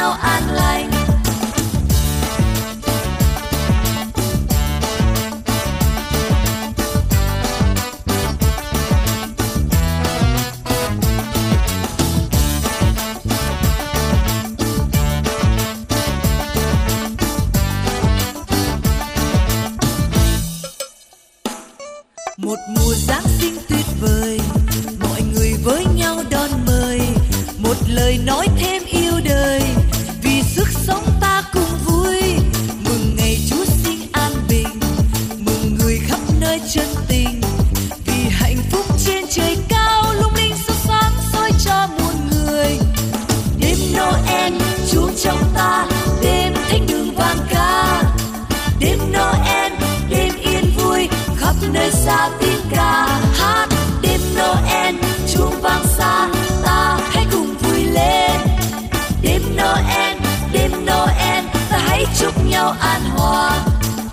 nhau an lành. Một mùa Giáng sinh tuyệt vời, mọi người với nhau đón mời, một lời nói thêm yêu đời, vì sức sống ta cùng vui. Mừng ngày Chúa sinh an bình, mừng người khắp nơi chân tình, vì hạnh phúc trên trời cao lung linh sáng sáng soi cho muôn người. Đêm Noel chuông trong ta, đêm thánh đường vang ca, đêm Noel đêm yên vui, khắp nơi xa tiếng ca hát. Đêm Noel chuông vang xa, ta hãy cùng vui lên. Đêm Noel ta hãy chúc nhau an hòa.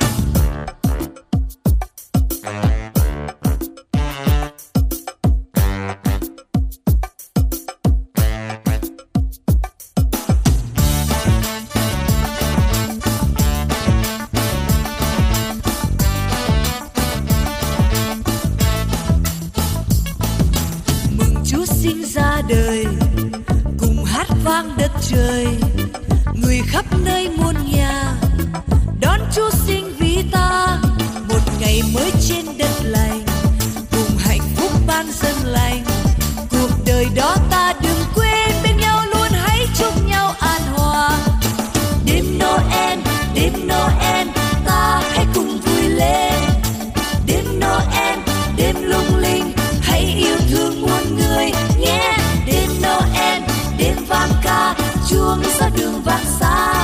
Sinh ra đời cùng hát vang đất trời, người khắp nơi muôn nhà đón Chúa sinh vì ta. Một ngày mới trên đất lành, cùng hạnh phúc ban dân lành, cuộc đời đó ta đừng quên, bên nhau luôn hãy chúc nhau an hòa. Đêm Noel ta hãy cùng vui lên. Đêm Noel đêm lung linh, hãy yêu thương muôn người nhé. Đêm Noel đêm vang ca, chuông ra đường vang xa.